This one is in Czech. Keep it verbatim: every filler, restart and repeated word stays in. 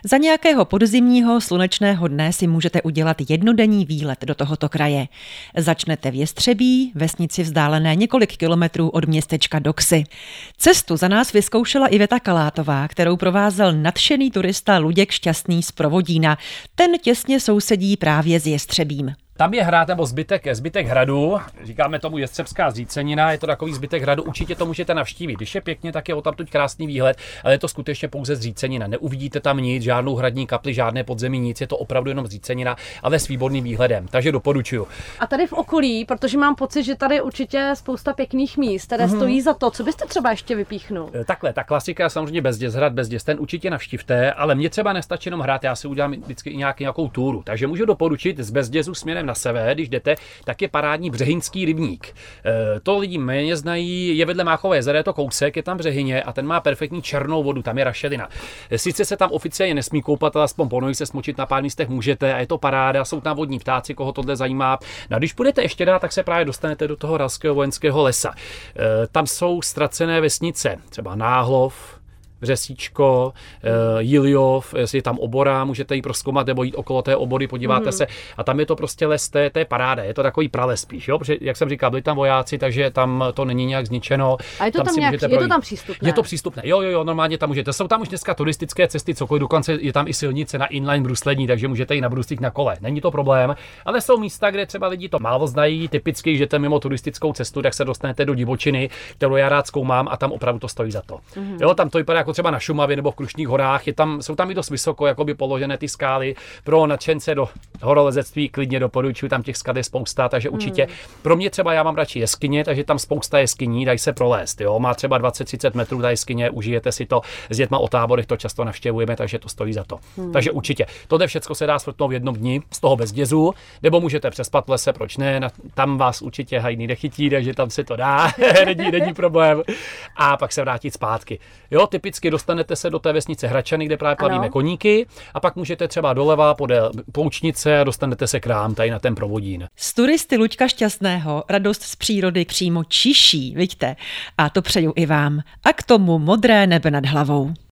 Za nějakého podzimního slunečného dne si můžete udělat jednodenní výlet do tohoto kraje. Začnete v Jestřebí, vesnici vzdálené několik kilometrů od městečka Doksy. Cestu za nás vyzkoušela Iveta Kalátová, kterou provázel nadšený turista Luděk Šťastný z Provodína. Ten těsně sousedí právě s Jestřebím. Tam je hrad nebo zbytek, zbytek hradu, říkáme tomu Jestřebská zřícenina, je to takový zbytek hradu, určitě to můžete navštívit. Když je pěkně, tak je odtamtud krásný výhled, ale je to skutečně pouze zřícenina. Neuvidíte tam nic, žádnou hradní kapli, žádné podzemí, nic, je to opravdu jenom zřícenina, ale s výborným výhledem, takže doporučuju. A tady v okolí, protože mám pocit, že tady určitě spousta pěkných míst, které mm-hmm. stojí za to, co byste třeba ještě vypíchnul? Takhle, ta klasika samozřejmě Bezděz, hrad Bezděz, ten určitě navštivte, ale mě třeba nestačí jenom hrát, já si udělám vždycky i nějaký, nějakou túru, takže můžu doporučit z Bezdězu směrem na sever, když jdete, tak je parádní Břehinský rybník. E, to lidi méně znají, je vedle Máchové jezera, je to kousek, je tam Břehyně a ten má perfektní černou vodu, tam je rašelina. E, sice se tam oficiálně nesmí koupat, ale aspoň po nohy se smočit na pár místech můžete a je to paráda, jsou tam vodní ptáci, koho tohle zajímá. No a když půjdete ještě dál, tak se právě dostanete do toho Ralského vojenského lesa. E, tam jsou ztracené vesnice, třeba Náhlov, Vřesíčko, e, Jiljov, jestli je tam obora, můžete ji prozkoumat nebo jít okolo té obory, podíváte mm. se a tam je to prostě les, to je, to je paráda, je to takový prales spíš, jo? Protože, jak jsem říkal, byli tam vojáci, takže tam to není nějak zničeno. A je to tam, tam nějak, je to tam přístupné? Je to přístupné, jo, jo, jo, normálně tam můžete. Jsou tam už dneska turistické cesty, cokoliv, dokonce je tam i silnice na inline bruslení, takže můžete ji nabruslit na kole, není to problém, ale jsou místa, kde třeba lidi to málo znají, typicky, že jste mimo turistickou cestu, tak se dostanete do divočiny, kterou já rád zkoumám a tam opravdu to stojí za to. Mm. Jo, tam to vypadá jako třeba na Šumavě nebo v Krušných horách, je tam, jsou tam i dost vysoko jakoby položené ty skály. Pro nadšence do horolezectví klidně doporučuji, tam těch skal je spousta, takže určitě. Hmm. Pro mě třeba já mám radši jeskyně, takže tam spousta jeskyní, dají se prolézt, jo. Má třeba dvacet třicet metrů ta jeskyně, užijete si to, s dětma o táborech to často navštěvujeme, takže to stojí za to. Hmm. Takže určitě. Tohle všechno se dá svrtnout v jednom dni z toho Bezdězu, nebo můžete přespat v lese, proč ne? Tam vás určitě hajný nechytí, takže tam se to dá, není, není problém. A pak se vrátit zpátky. Jo, typicky dostanete se do té vesnice Hračany, kde právě plavíme ano. koníky a pak můžete třeba doleva podél Poučnice a dostanete se k nám tady na ten Provodín. Z turisty Luďka Šťastného radost z přírody přímo čiší, vidíte? A to přeju i vám. A k tomu modré nebe nad hlavou.